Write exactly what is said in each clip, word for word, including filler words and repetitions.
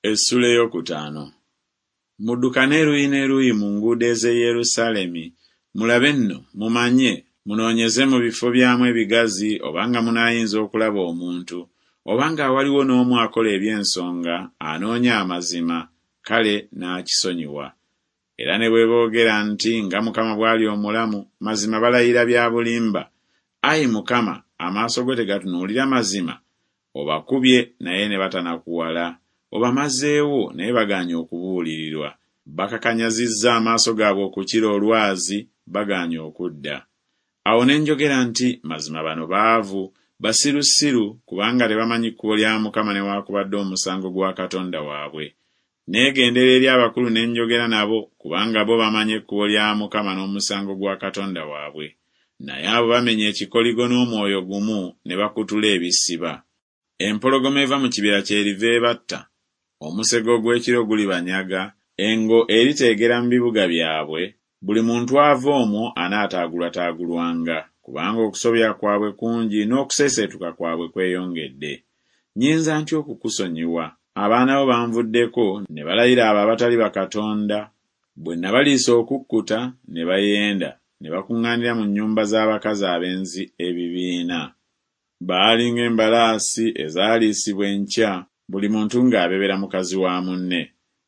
Essula ey'okutaano. Muddukane eruyi n'eruyi mu nguudo ez'e Yerusaalemi, mulabe nno, mumanye, munoonyeze mu bifo byamu ebigazi obanga munaayinza okulaba omuntu, obanga waliwo n'omu akola eby'ensonga anoonya amazima, kale n'akisonyiwa. Era ne bwe boogera nti nga Mukama bw'ali omulamu, mazima balayira bya bulimba. Ayi Mukama, amaaso go tegatunuulira mazima? Obakubye naye ne batanakuwala, obamazeewo naye bagaanye okubuulirirwa. Bakakanyazizza amaaso gaabwe okukira olwazi, bagaanye okudda. Awo ne njogera nti mazima bano baavu, basirusiru, kubanga tebamanyi kkubo lya Mukama newaakubadde omusango gwa Katonda waabwe. Neegendera eri abakulu ne njogera nabo, kubanga bo bamanyi ekkubo lya Mukama n'omusango gwa Katonda waabwe. Naye abo bamenya ekikoligo n'omwoyo gumu ne bakutula ebisiba. Empologoma eva mu kibira ky'eriva ebatta, omusego gw'ekiro gulibanyaga, engo eriteegera mu bibuga byabwe, buli muntu ava omwo anaataagulwataagulwanga, kubanga okusobya kwabwe kungi n'okuseeseetuka kwabwe kweyongedde. Nnyinza ntya okukusonyiwa? Abaana bo banvuddeko ne balayira abo abatali bakatonda, bwe nabaliisa okukkuta ne bayenda, ne bakuŋŋaanira mu nnyumba z'abakazi abenzi ebibiina. Baali ng'embalaasi ezaaliisibwa enkya, buli muntu ng'abebera mukazi wa munne.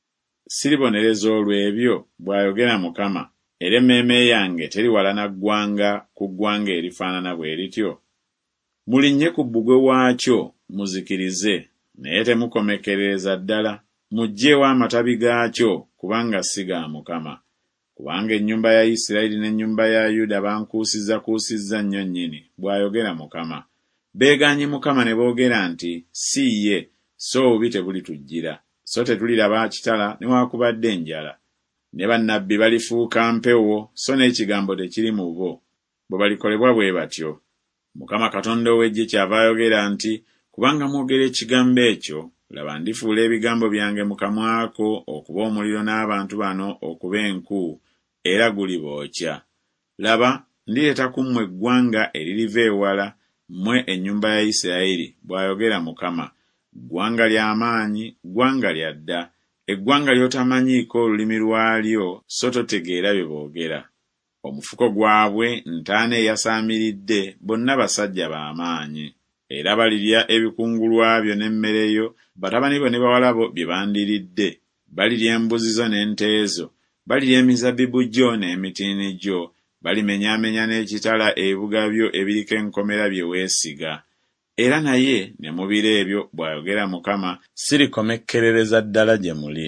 Siribonereza olw'ebyo, bw'ayogera Mukama, era emmeeme yange teri wala na ggwanga ku ggwanga erifaanana bwe lityo. Mulinnye ku bbugwe waakyo, muzikirize, naye temukomekerereza ddala. Muggyeewo amatabi gaakyo, kubanga si ga Mukama. Kubanga ennyumba ya Isirayiri n'ennyumba ya Yuda bankuusizzakuusizza nnyo nnyini, bw'ayogera Mukama. Beegaanye Mukama ne boogera nti, si ye, so obubi tebulitujjira, so tetuliraba kitala newaakubadde enjala. Ne bannabbi balifuuka mpewo, so n'ekigambo tekiri mu bo. Bwe balikolebwa bwe batyo. Mukama Katonda ow'eggye kyava ayogera nti, kubanga mwogera ekigambo ekyo, laba ndifuula ebigambo byange mu kamwako okuba omuliro n'abantu bano okuba enku, era gulibookya. Laba, ndireeta ku mmwe eggwanga eririva ewala, mmwe ennyumba ya Isirayiri, bw'ayogera Mukama, ggwanga ly'amaanyi, ggwanga lya dda, eggwanga ly'otamanyiiko olulimi lwalyo, so totegeera bye boogera. Omufuko gwabwe ntaana eyasaamiridde, bonna basajja b'amaanyi. Era balirya ebikungulwa byo n'emmere yo, batabani bo ne bawala bo bye bandiridde. Balirya embuzi zo n'ente zo, balirya emizabbibu gyo n'emitiini gyo, balimenyaamenya n'ekitala ebibuga byo ebiriko enkomera bye weesiga. Era naye ne mu biro ebyo, bw'ayogera Mukama, sirikomekkerereza ddala gye muli.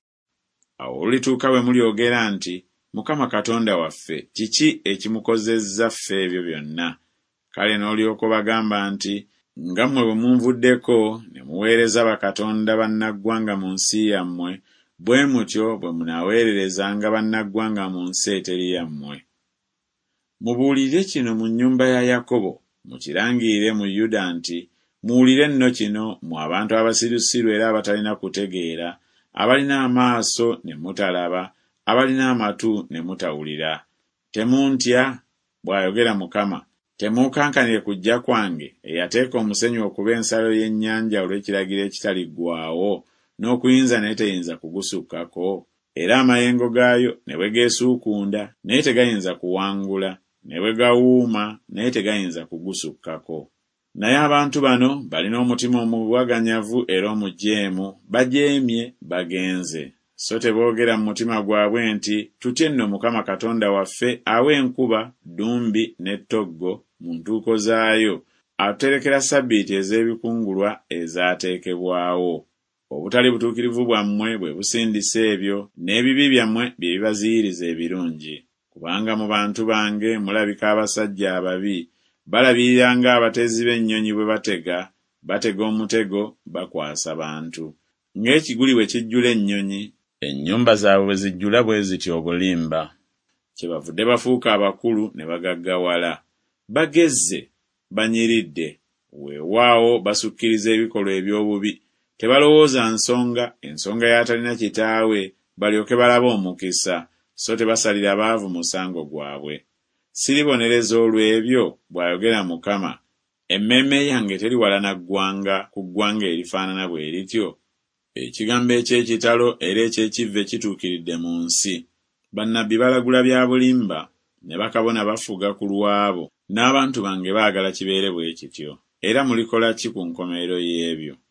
Awo olulituuka bwe mulyogera nti, Mukama Katonda waffe, kiki ekimukozezza ffe ebyo byonna? Kale n'olyoka bagamba nti, nga mmwe bwe munvuddeko ne muweereza bakatonda bannaggwanga mu nsi yammwe, bwe mutyo bwe munaaweererezanga bannaggwanga mu nsi eteri yammwe. Mubuulire kino mu nnyumba ya Yakobo, mukirangirire mu Yuda nti, muwulire nno kino mu abantu abasirusiru era abatalina kutegeera, abalina amaaso ne mutalaba, abalina amatu ne mutawulira. Temuntya, bw'ayogera Mukama, temuukankanire kujja kwange, eyateeka omusenyu okuba ensalo y'ennyanja olw'ekiragiro ekitaliggwaawo, n'okuyinza naye teyinza kugusukkako, era amayengo gaayo ne bwe geesuukunda naye tegayinza kuwangula, ne bwe gawuuma naye tegayinza kugusukkako. Naye abantu bano balina omutima omuwaganyavu era omujeemu, bajeemye, bagenze. So teboogera mu mutima gwabwe nti, tutye nno Mukama Katonda waffe awa enkuba, ddumbi n'ettoggo mu ntuuko zaayo, atuterekera ssabbiiti ez'ebikungulwa ezaateekebwawo. Obutali butuukirivu bwammwe bwe busindisa ebyo, n'ebibi byammwe bye bibaziyiriza ebirungi. Kubanga mu bantu bange mulabika abasajja ababi, balabirira ng'abatezi b'ennyonyi bwe batega, batega omutego, bakwasa bantu. Ng'ekiguli bwe kijjula ennyonyi, ennyumba zaabwe bwe zijjula bwe zityo obulimba. Kyebavudde bafuuka abakulu ne bagaggawala. Bagezze, banyiridde, weewaawo basukkiriza ebikolwa eby'obubi. Tebalowooza nsonga, ensonga y'atalina kitaawe, balyoke balabe omukisa, so tebasalira baavu musango gwabwe. Siribonereza olw'ebyo, bw'ayogera Mukama, emmeeme yange teri wala na ggwanga ku ggwanga erifaanana bwe lityo. Ekigambo eky'ekitalo era eky'ekivve kituukiridde mu nsi. Bannabbi balagula bya bulimba, ne bakabona bafuga ku lwabo, n'abantu bange baagala kibeere bwe kityo. Era mulikola ki ku nkomerero y'ebyo?